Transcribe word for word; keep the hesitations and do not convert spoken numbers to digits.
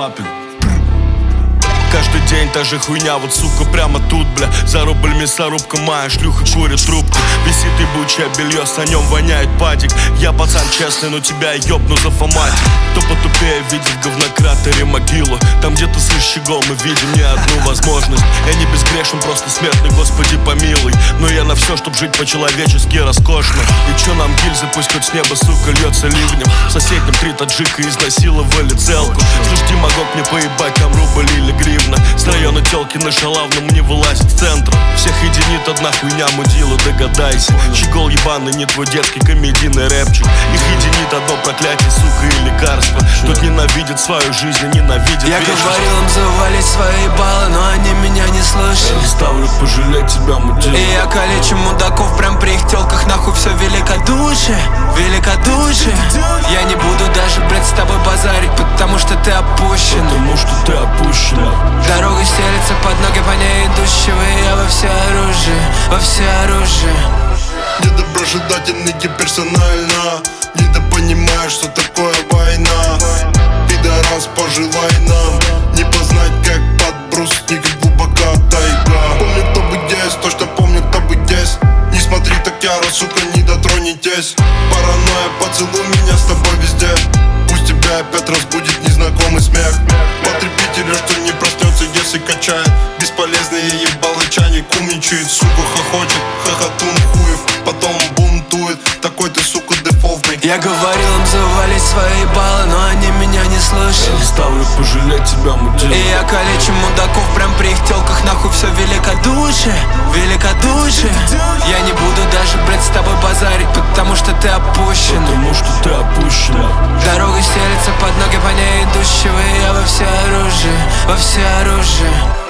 папин. Каждый день та же хуйня, вот сука, прямо тут, бля. За рубль мясорубка моя, шлюха курит трубку. Висит ебучее белье, на нем воняет падик. Я пацан честный, но тебя ёбну за фоматик. Кто потупее видит в говнократере могилу. Там где-то с рычагом мы видим не одну возможность. Я не безгрешен, просто смертный, Господи помилуй. Но я на все, чтоб жить по-человечески роскошно. И чё нам гильзы, пусть хоть с неба, сука, льется ливнем. В соседнем три таджика изнасиловали целку. Слышь, Димагог, мне поебать, там рубль или гривна. С района тёлки на шалавном не вылазит в центр. Всех единит одна хуйня, мудила, догадайся. Щегол ебаный, не твой детский комедийный рэпчик. Их единит одно проклятие, сука, и лекарство. Тут ненавидят свою жизнь, а ненавидят Я вечность. говорил им завалить свои баллы, но они меня не слышали. Я заставлю пожалеть тебя, мудила. И я калечу мудаков прям при их тёлках. Нахуй все великодушие, великодушие. Я не буду даже, блядь, с тобой базарить, потому что ты опущен. Потому что ты опущена. Дорога стелется под ноги по ней идущего. И я во всеоружии, во всеоружии. Недоброжелательный гиперсонально. Недопонимаешь, что такое война. Пидорас, пожелай нам не познать, как под брусника глубока тайга. Помню, кто бы есть, точно помню, кто бы есть. Не смотри так яро, сука, не дотронетесь. Паранойя, поцелуй меня с тобой везде. Пусть тебя опять разбудит незнакомый смех. Потребителя, что не проснется, если качает. Бесполезные ебалы чайник умничает. Сука хохочет, хохотун хуев. Потом бунтует, такой ты, сука, дефолтный. Я говорил им завалить свои баллы, но они меня не слышали. Я заставлю пожалеть тебя, мудила. И я калечу мудаков прям при их тёлках. Нахуй все великодушие, великодушие. Я не буду даже, блядь, с тобой базарить, потому что ты опущен. Потому что ты опущена. Дорога стелется под ноги по ней идущего. И я во всеоружии, во всеоружии.